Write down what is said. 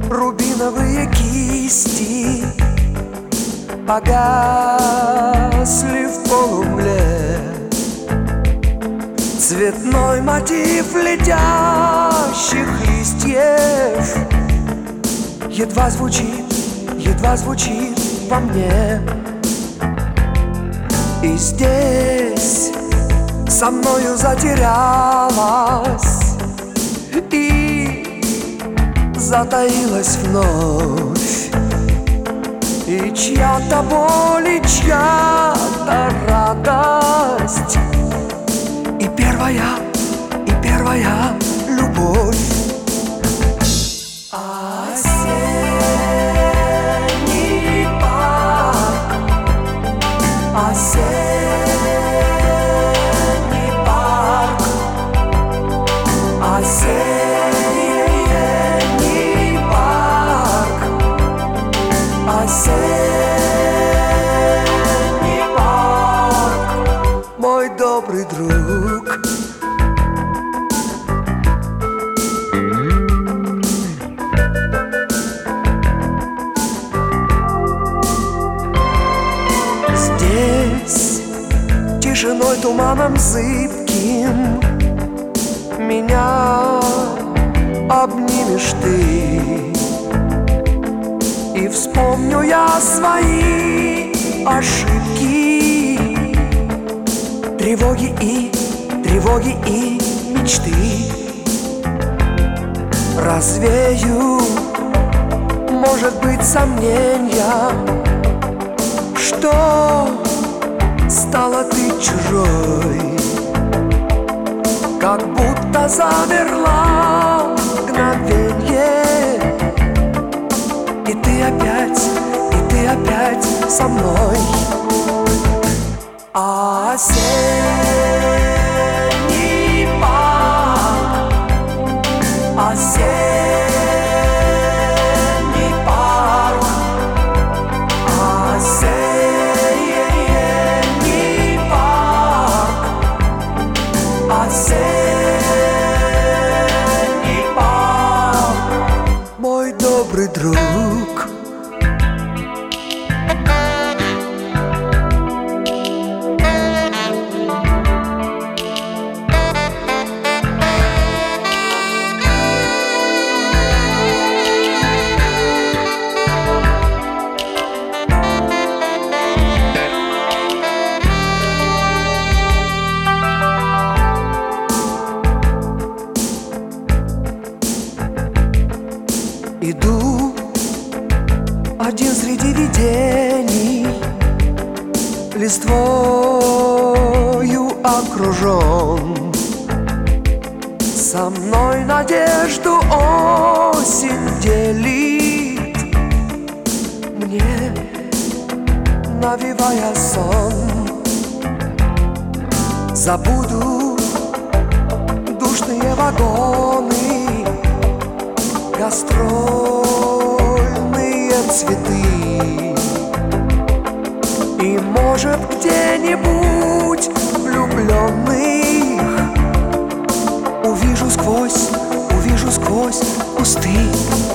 Рубиновые кисти погасли в полумле. Цветной мотив летящих листьев едва звучит во мне. И здесь со мною затерялась и затаилась вновь. И чья-то боль, и чья-то радость, и первая любовь. Осенний парк, осенний парк, осенний парк, осенний парк, мой добрый друг. Здесь тишиной, туманом зыбким меня обнимешь ты, и вспомню я свои ошибки, тревоги и мечты. Развею, может быть, сомнения, что стала ты чужой, как будто замерла мгновенье, и ты опять со мной. Осенний парк, осенний парк, осенний парк, осенний парк, мой добрый друг. Иду один среди видений, листвою окружен. Со мной надежду осень делит, мне навевая сон. Забуду душные вагоны, гастрольные цветы, и, может, где-нибудь влюбленных увижу сквозь кусты.